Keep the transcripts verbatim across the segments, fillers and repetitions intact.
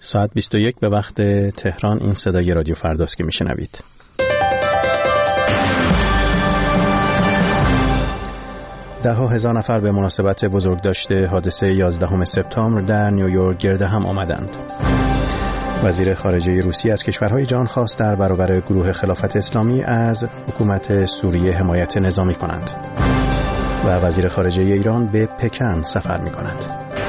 ساعت بیست و یک به وقت تهران. این صدای رادیو فرداست که میشنوید. ده ها هزار نفر به مناسبت بزرگداشت حادثه یازدهم سپتامبر در نیویورک گرد هم آمدند. وزیر خارجه روسیه از کشورهای جهان خواست در برابر گروه خلافت اسلامی از حکومت سوریه حمایت نظامی کنند و وزیر خارجه ایران به پکن سفر می کند.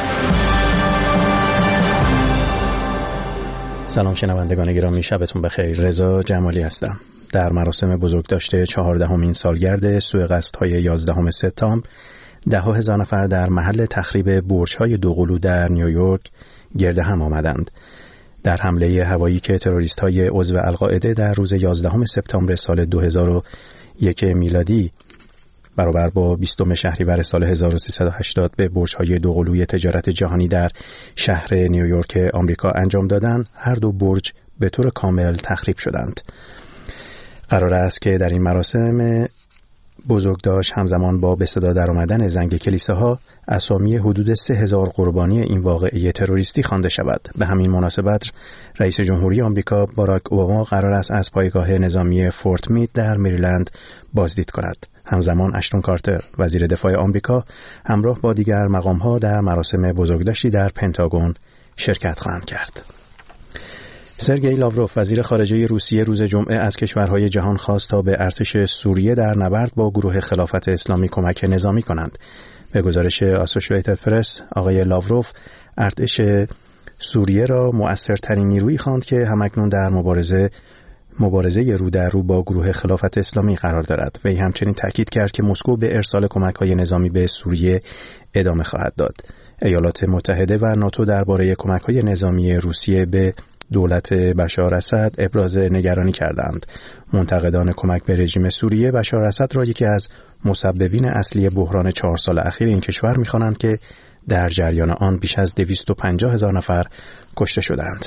سلام شنوندگان گرامی، شبتون بخیر. رضا جمالی هستم. در مراسم بزرگداشت چهاردهمین سالگرد سوء قصدهای یازدهم سپتامبر ده ها هزار نفر در محل تخریب برج‌های دوقلو در نیویورک گرد هم آمدند. در حمله هوایی که تروریست‌های عضو القاعده در روز یازدهم سپتامبر سال دو هزار و یک میلادی برابر با بیستم شهریور سال هزار و سیصد و هشتاد به برج‌های دوقلوی تجارت جهانی در شهر نیویورک آمریکا انجام دادند، هر دو برج به طور کامل تخریب شدند. قرار است که در این مراسم بزرگداشت همزمان با به صدا در آمدن زنگ کلیساها اسامی حدود سه هزار قربانی این واقعه تروریستی خوانده شود. به همین مناسبت رئیس جمهوری آمریکا باراک اوباما قرار است از پایگاه نظامی فورت مید در مریلند بازدید کند. همزمان اشتون کارتر وزیر دفاع آمریکا همراه با دیگر مقام‌ها در مراسم بزرگداشتی در پنتاگون شرکت خواهند کرد. سرگئی لاوروف وزیر خارجه روسیه روز جمعه از کشورهای جهان خواست تا به ارتش سوریه در نبرد با گروه خلافت اسلامی کمک نظامی کنند. به گزارش آسوشییتد پرس، آقای لاوروف ارتش سوریه را مؤثرترین نیرویی خواند که همکنون در مبارزه مبارزه رو در رو با گروه خلافت اسلامی قرار دارد. وی همچنین تاکید کرد که مسکو به ارسال کمک‌های نظامی به سوریه ادامه خواهد داد. ایالات متحده و ناتو درباره کمک‌های نظامی روسیه به دولت بشار اسد ابراز نگرانی کردند. منتقدان کمک به رژیم سوریه بشار اسد را یکی از مسببین اصلی بحران چهار سال اخیر این کشور می‌خوانند که در جریان آن بیش از دویست و پنجاه هزار نفر کشته شدند.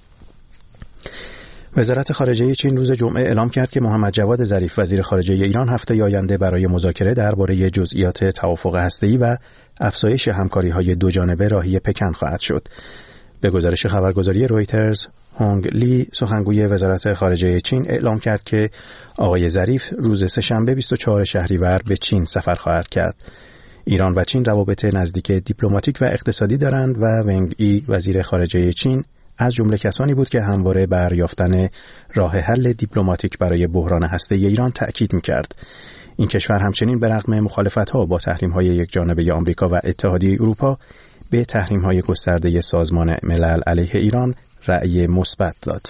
وزارت خارجه چین روز جمعه اعلام کرد که محمد جواد ظریف وزیر خارجه ایران هفته آینده برای مذاکره درباره جزئیات توافق هسته‌ای و افزایش همکاری‌های دوجانبه راهی پکن خواهد شد. به گزارش خبرگزاری رویترز، هونگ لی سخنگوی وزارت خارجه چین اعلام کرد که آقای ظریف روز سه‌شنبه بیست و چهارم شهریور به چین سفر خواهد کرد. ایران و چین روابط نزدیک دیپلماتیک و اقتصادی دارند و ونگ ای وزیر خارجه چین از جمله کسانی بود که همواره بر یافتن راه حل دیپلماتیک برای بحران هسته‌ای ایران تأکید می‌کرد. این کشور همچنین به رغم مخالفت‌ها با تحریم‌های یکجانبه آمریکا و اتحادیه اروپا به تحریم‌های گسترده سازمان ملل علیه ایران رأی مثبت داد.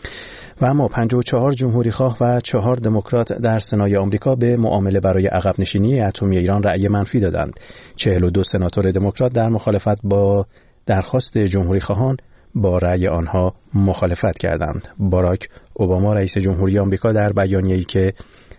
و اما پنجاه و چهار جمهوری‌خواه و چهار دموکرات در سنای آمریکا به معامله برای عقب نشینی اتمی ایران رأی منفی دادند. چهل و دو سناتور دموکرات در مخالفت با درخواست جمهوری‌خواهان با رأی آنها مخالفت کردند. باراک اوباما رئیس جمهوری آمریکا در بیانیه‌ای که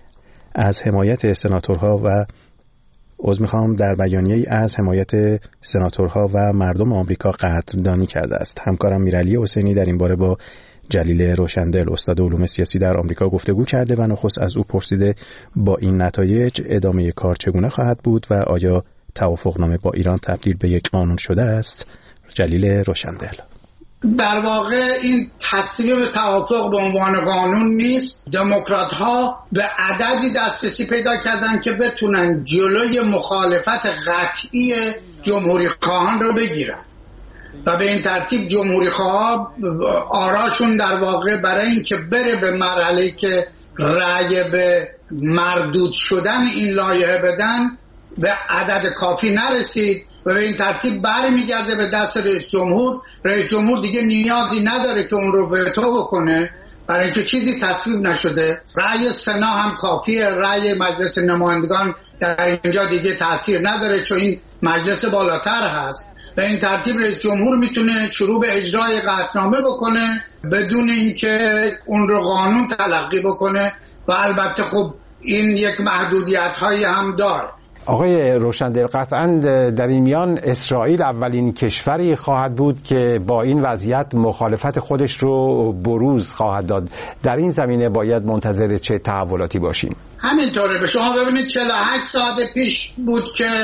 از حمایت سناتورها و عذر می‌خوام در بیانیه‌ای از حمایت سناتورها و مردم آمریکا قدردانی کرده است. همکارم میرعلی حسینی در این باره با جلیل روشندل استاد علوم سیاسی در آمریکا گفتگو کرده و نخست از او پرسیده با این نتایج ادامه کار چگونه خواهد بود و آیا توافقنامه با ایران تبدیل به یک قانون شده است؟ جلیل روشندل: در واقع این تصویب توافق به عنوان قانون نیست. دموکرات ها به عددی دسترسی پیدا کردن که بتونن جلوی مخالفت قطعی جمهوری خواهان رو بگیرن و به این ترتیب جمهوری خواه آراشون در واقع برای اینکه بره به مرحله‌ای که رأی به مردود شدن این لایحه بدن به عدد کافی نرسید و به این ترتیب برمیگرده به دست رئیس جمهور. رئیس جمهور دیگه نیازی نداره که اون رو وتو بکنه برای اینکه چیزی تصویب نشده. رأی سنا هم کافیه، رأی مجلس نمایندگان در اینجا دیگه تاثیر نداره چون این مجلس بالاتر هست. به این ترتیب رئیس جمهور میتونه شروع به اجرای قطعنامه بکنه بدون اینکه اون رو قانون تلقی بکنه و البته خب این یک محدودیت هایی هم داره. آقای روشندل، قطعاً در این میان اسرائیل اولین کشوری خواهد بود که با این وضعیت مخالفت خودش رو بروز خواهد داد. در این زمینه باید منتظر چه تحولاتی باشیم؟ همینطوره. به شما ببینید چهل و هشت ساعت پیش بود که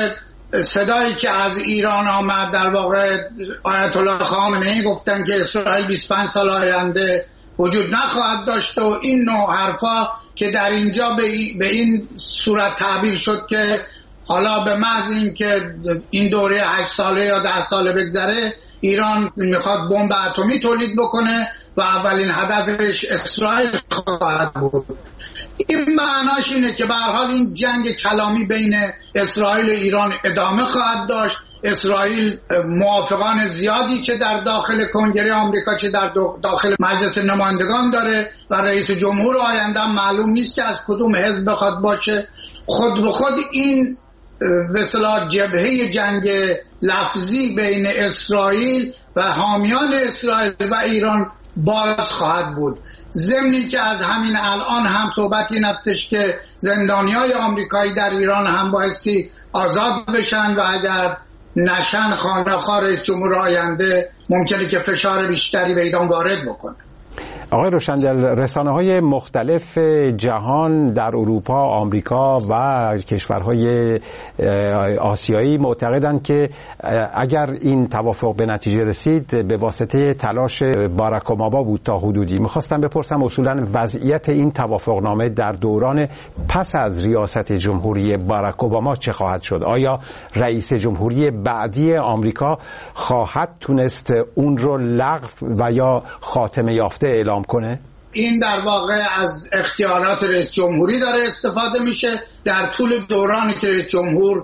صدایی که از ایران آمد، در واقع آیت الله خامنه‌ای گفتن که اسرائیل بیست و پنج سال آینده وجود نخواهد داشت و این نوع حرفا که در اینجا به این صورت تعبیر شد که حالا به محض این که این دوره هشت ساله یا ده ساله بگذره ایران میخواد بمب اتمی تولید بکنه و اولین هدفش اسرائیل خواهد بود. این معناش اینه که به هر حال این جنگ کلامی بین اسرائیل و ایران ادامه خواهد داشت. اسرائیل موافقان زیادی چه در داخل کنگره آمریکا چه در داخل مجلس نمایندگان داره و رئیس جمهور آینده معلوم نیست که از کدوم حزب بخواد باشه. خود به خود این به اصطلاح جبهه جنگ لفظی بین اسرائیل و حامیان اسرائیل و ایران باز خواهد بود. ضمنی که از همین الان هم صحبت این استش که زندانیای آمریکایی در ایران هم بایستی آزاد بشن و اگر نشن خانه‌خواه رئیس جمهور آینده ممکنه که فشار بیشتری به ایران وارد بکنه. آقای روشندل، رسانه‌های مختلف جهان در اروپا، آمریکا و کشورهای آسیایی معتقدند که اگر این توافق به نتیجه رسید به واسطه تلاش باراک اوباما بود تا حدودی. می‌خواستم بپرسم اصولاً وضعیت این توافقنامه در دوران پس از ریاست جمهوری باراک اوباما چه خواهد شد؟ آیا رئیس جمهوری بعدی آمریکا خواهد تونست اون رو لغو و یا خاتمه یافته اعلام کنه؟ این در واقع از اختیارات رئیس جمهوری داره استفاده میشه. در طول دورانی که رئیس جمهور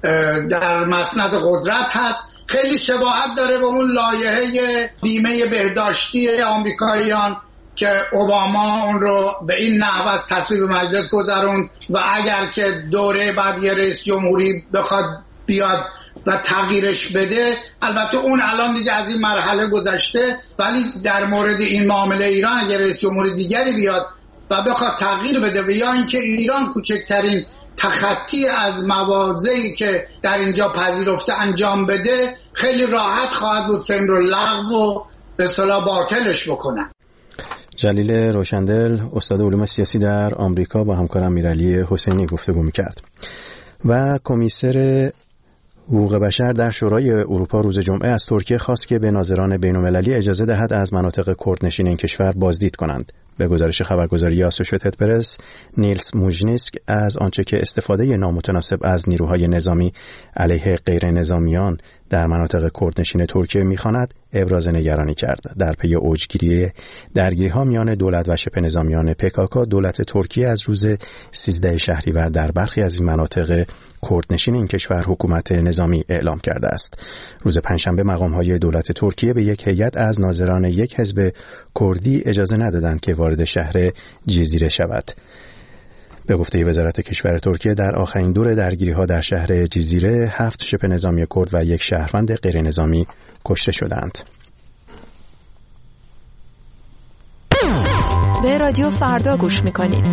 در مسند قدرت هست خیلی شباهت داره به اون لایحه بیمه بهداشتی آمریکاییان که اوباما اون رو به این نحو از تصویب مجلس گذروند و اگر که دوره بعد یه رئیس جمهوری بخواد بیاد و تغییرش بده، البته اون الان دیگه از این مرحله گذشته، ولی در مورد این معامله ایران اگر رئیس جمهور دیگری بیاد و بخواد تغییر بده و یا اینکه ایران کوچکترین تخطی از مواضعی که در اینجا پذیرفته انجام بده، خیلی راحت خواهد بود که این رو لغو و به اصطلاح باطلش بکنن. جلیل روشندل، استاد علوم سیاسی در آمریکا، با همکارم امیرعلی حسینی گفتگو می‌کرد. و کمیسر حقوق بشر در شورای اروپا روز جمعه از ترکیه خواست که به ناظران بین‌المللی اجازه دهد از مناطق کردنشین این کشور بازدید کنند. به گزارش خبرگزاری آسوشیتد پرس، نیلس موژنیسک از آنچه که استفاده نامتناسب از نیروهای نظامی علیه غیر نظامیان در مناطق کردنشین ترکیه می‌خواند ابراز نگرانی کرد. در پی اوجگیری درگیری‌ها میان دولت و شبه نظامیان پکاکا، دولت ترکیه از روز سیزده شهریور در برخی از این مناطق کردنشین این کشور حکومت نظامی اعلام کرده است. روز پنجشنبه مقام‌های دولت ترکیه به یک هیئت از ناظران یک حزب کردی اجازه ندادند که وارد شهر جیزیره شود. به گفته وزارت کشور ترکیه در آخرین دور درگیری‌ها در شهر جیزیره هفت شبه نظامی کرد و یک شهروند غیر نظامی کشته شدند. به رادیو فردا گوش می‌کنید.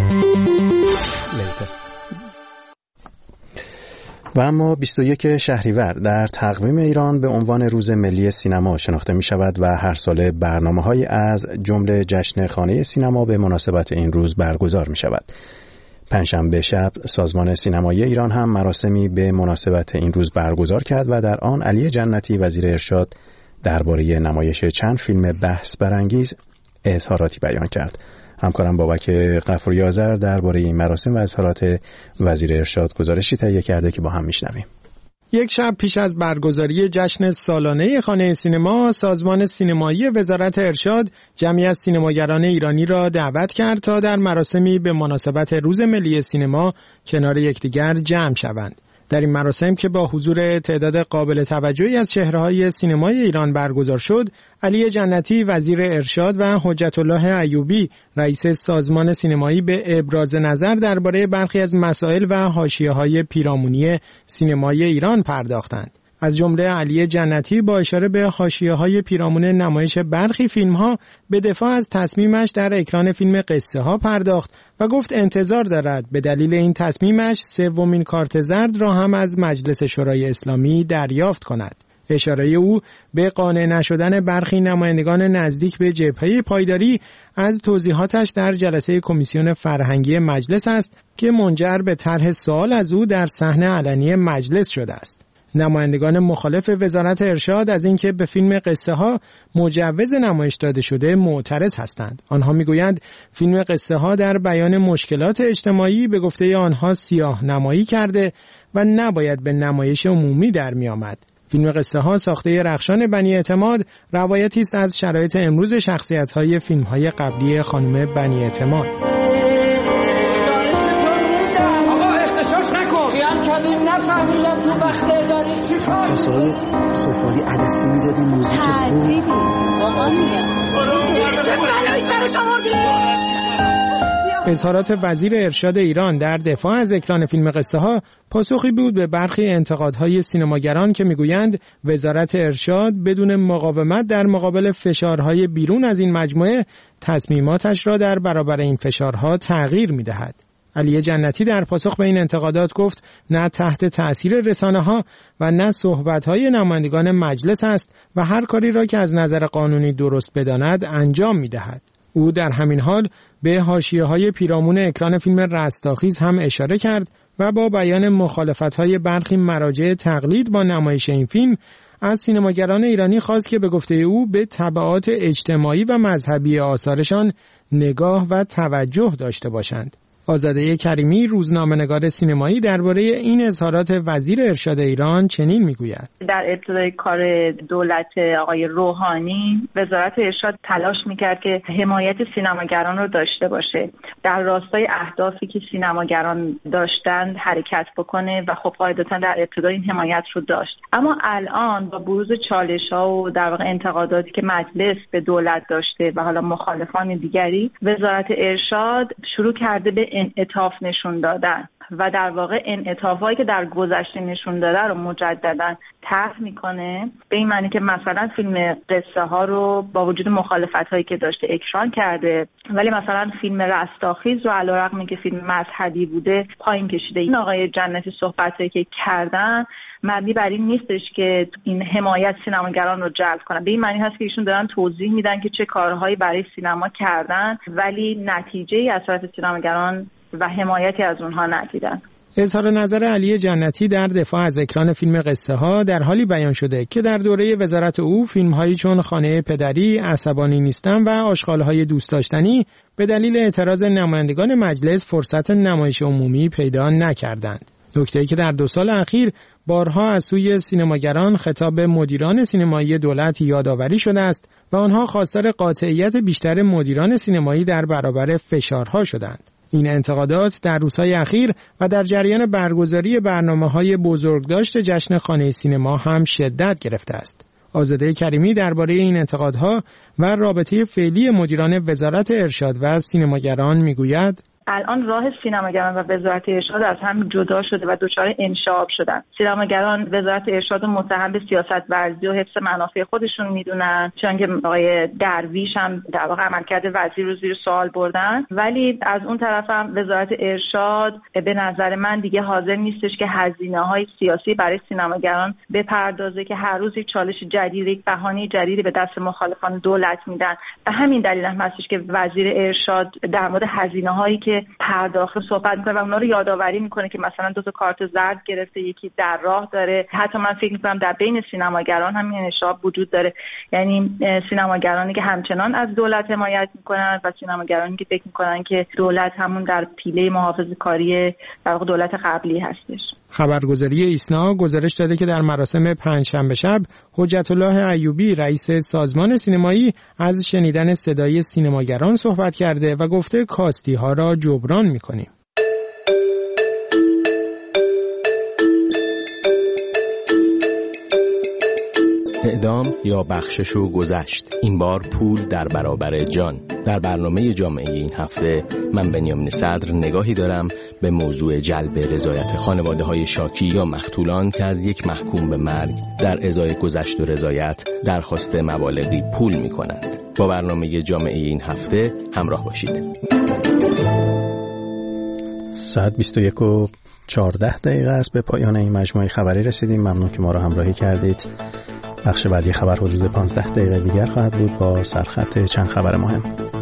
و اما بیست و یک شهریور در تقویم ایران به عنوان روز ملی سینما شناخته می شود و هر ساله برنامه‌هایی از جمله جشن خانه سینما به مناسبت این روز برگزار می شود. پنجشنبه شب سازمان سینمایی ایران هم مراسمی به مناسبت این روز برگزار کرد و در آن علی جنتی وزیر ارشاد درباره نمایش چند فیلم بحث برانگیز اظهاراتی بیان کرد. همکارم بابک غفوری آذر درباره این مراسم و اظهارات وزیر ارشاد گزارشی تهیه کرده که با هم میشنویم. یک شب پیش از برگزاری جشن سالانه خانه سینما، سازمان سینمایی وزارت ارشاد جمعی از سینماگران ایرانی را دعوت کرد تا در مراسمی به مناسبت روز ملی سینما کنار یکدیگر جمع شوند. در این مراسم که با حضور تعداد قابل توجهی از چهره‌های سینمای ایران برگزار شد، علی جنتی وزیر ارشاد و حجت الله ایوبی رئیس سازمان سینمایی به ابراز نظر درباره برخی از مسائل و حاشیه‌های پیرامونی سینمای ایران پرداختند. از جمله علی جنتی با اشاره به حاشیه‌های پیرامون نمایش برخی فیلم‌ها به دفاع از تصمیمش در اکران فیلم قصه ها پرداخت و گفت انتظار دارد به دلیل این تصمیمش سومین کارت زرد را هم از مجلس شورای اسلامی دریافت کند. اشاره او به قانع نشدن برخی نمایندگان نزدیک به جبهه پایداری از توضیحاتش در جلسه کمیسیون فرهنگی مجلس است که منجر به طرح سوال از او در صحن علنی مجلس شده است. نمایندگان مخالف وزارت ارشاد از اینکه به فیلم قصه ها مجوز نمایش داده شده معترض هستند. آنها میگویند فیلم قصه ها در بیان مشکلات اجتماعی به گفته آنها سیاه نمایی کرده و نباید به نمایش عمومی در می آمد. فیلم قصه ها ساخته رخشان بنی اعتماد روایتی است از شرایط امروز شخصیت های فیلم های قبلی خانم بنی اعتماد. کاسه‌های سفالی عدسی میدادی موزیک خوب اظهارات وزیر ارشاد ایران در دفاع از اکران فیلم قصه ها پاسخی بود به برخی انتقادهای سینماگران که میگویند وزارت ارشاد بدون مقاومت در مقابل فشارهای بیرون از این مجموعه تصمیماتش را در برابر این فشارها تغییر میدهد. علی جنتی در پاسخ به این انتقادات گفت نه تحت تأثیر رسانه‌ها و نه صحبت‌های نمایندگان مجلس است و هر کاری را که از نظر قانونی درست بداند انجام می‌دهد. او در همین حال به حاشیه‌های پیرامون اکران فیلم رستاخیز هم اشاره کرد و با بیان مخالفت‌های برخی مراجع تقلید با نمایش این فیلم از سینماگران ایرانی خواست که به گفته او به تبعات اجتماعی و مذهبی آثارشان نگاه و توجه داشته باشند. آزاده کریمی روزنامه‌نگار سینمایی درباره این اظهارات وزیر ارشاد ایران چنین میگوید: در ابتدای کار دولت آقای روحانی وزارت ارشاد تلاش میکرد که حمایت سینماگران رو داشته باشه، در راستای اهدافی که سینماگران داشتند حرکت بکنه و خب قاعدتاً در ابتدا این حمایت رو داشت. اما الان با بروز چالش‌ها و در واقع انتقاداتی که مجلس به دولت داشته و حالا مخالفان دیگری، وزارت ارشاد شروع کرده به انعطاف نشون دادن و در واقع انعطافایی که در گذشته نشون داده رو مجددا طرح میکنه، به این معنی که مثلا فیلم قصه ها رو با وجود مخالفت هایی که داشته اکران کرده، ولی مثلا فیلم رستاخیز رو علیرغم اینکه فیلم مذهبی بوده پایین کشیده. این آقای جنتی صحبتایی که کردن مبنی بر این نیستش که این حمایت سینماگران رو جلب کنن، به این معنی هست که ایشون دارن توضیح میدن که چه کارهایی برای سینما کردن ولی نتیجه‌ای از طرف سینماگران و حمایتی از اونها ندیدن. اظهار نظر علی جنتی در دفاع از اکران فیلم قصه ها در حالی بیان شده که در دوره وزارت او فیلم‌هایی چون خانه پدری، عصبانی نیستم و آشغال‌های دوست داشتنی به دلیل اعتراض نمایندگان مجلس فرصت نمایش عمومی پیدا نکردند. نکته‌ای که در دو سال اخیر بارها از سوی سینماگران خطاب به مدیران سینمایی دولت یادآوری شده است و آنها خواستار قاطعیت بیشتر مدیران سینمایی در برابر فشارها شدند. این انتقادات در روزهای اخیر و در جریان برگزاری برنامه‌های بزرگداشت جشن خانه سینما هم شدت گرفته است. آزاده کریمی درباره این انتقادها و رابطه فعلی مدیران وزارت ارشاد و سینماگران میگوید: الان راه سینماگران و وزارت ارشاد از هم جدا شده و دچار انشعاب شدن. سینماگران وزارت ارشاد متهم به سیاست ورزی و حفظ منافع خودشون میدونن، چون که آقای درویش هم در واقع عملکرد وزیر رو زیر سوال بردن، ولی از اون طرف هم وزارت ارشاد به نظر من دیگه حاضر نیستش که هزینه‌های سیاسی برای سینماگران بپردازه که هر روز یک چالش جدید، یک بهانه جدیدی به دست مخالفان دولت میدن. به همین دلیل هم هستش که وزیر ارشاد در مورد هزینه‌هایی که پرداخت صحبت میکنه و اونا رو یادآوری میکنه که مثلا دو تا کارت زرد گرفته، یکی در راه داره. حتی من فکر میکنم در بین سینماگران هم این انشعاب وجود داره، یعنی سینماگرانی که همچنان از دولت حمایت میکنن و سینماگرانی که فکر میکنن که دولت همون در پیله محافظه‌کاری در واقع دولت قبلی هستش. خبرگزاری ایسنا گزارش داده که در مراسم پنجشنبه شب حجت الله ایوبی رئیس سازمان سینمایی از شنیدن صدای سینماگران صحبت کرده و گفته کاستی ها را جبران می‌کنیم. اعدام یا بخشش و گذشت، این بار پول در برابر جان. در برنامه جامعه این هفته من بنیامین صدر نگاهی دارم به موضوع جلب رضایت خانواده‌های شاکی یا مقتولان که از یک محکوم به مرگ در ازای گذشت و رضایت درخواست مبالغی پول می‌کنند. با برنامه جامعه این هفته همراه باشید. ساعت بیست و یک و چهارده دقیقه است. به پایان این مجموعه خبری رسیدیم. ممنون که ما را همراهی کردید. بخش بعدی خبر حدود پانزده دقیقه دیگر خواهد بود با سرخط چند خبر مهم.